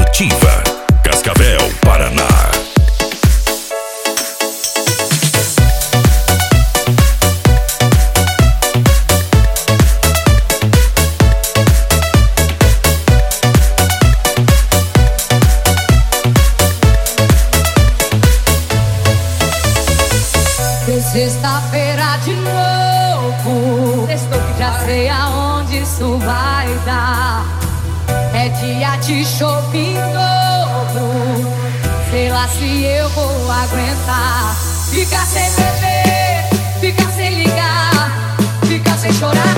Ativa, Cascavel, Paraná. Sexta-feira de novo, estou que já sei aonde isso vai dar. É dia de chopp em dobro, sei lá se eu vou aguentar. Ficar sem beber, ficar sem ligar, ficar sem chorar.